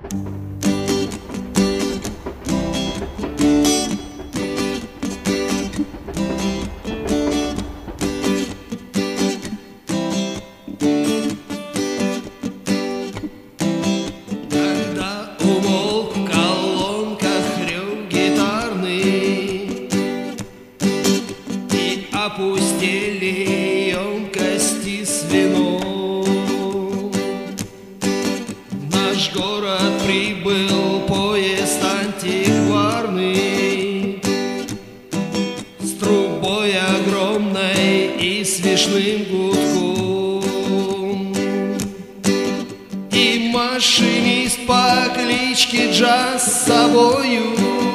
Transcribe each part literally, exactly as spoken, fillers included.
Опустели емкости с вином. В наш город прибыл поезд антикварный, с трубой огромной и смешным гудком. И машинист по кличке Джаз с собою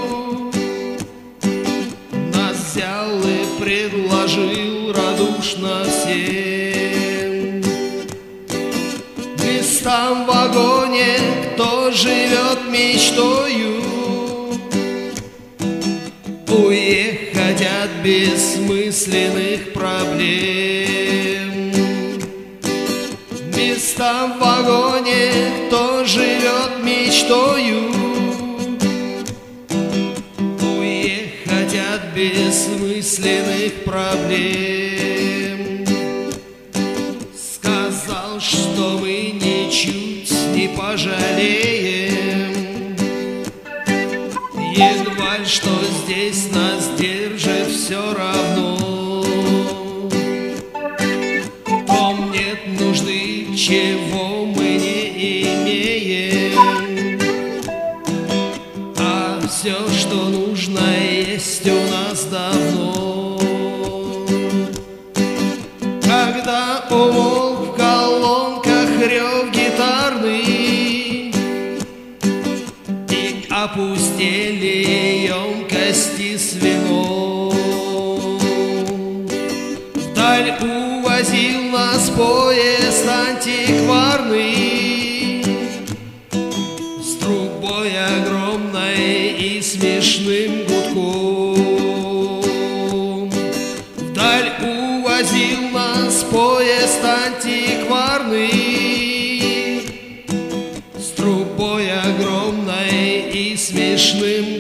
взял и предложил радушно всем местам в вагоне, кто живет мечтою уехать от бессмысленных проблем. Местам в вагоне, кто живет мечтою от бессмысленных проблем. Сказал, что мы ничуть не пожалеем, едва ли что здесь нас держит все равно. В том нет нужды, чего мы не имеем, а все, что нужно, есть у нас давно. Когда умолк в колонках рев гитарный и опустели емкости с вином, вдаль увозил нас поезд антикварный с трубой огромной и смешным гудком. Вдаль увозил нас поезд антикварный с трубой огромной и смешным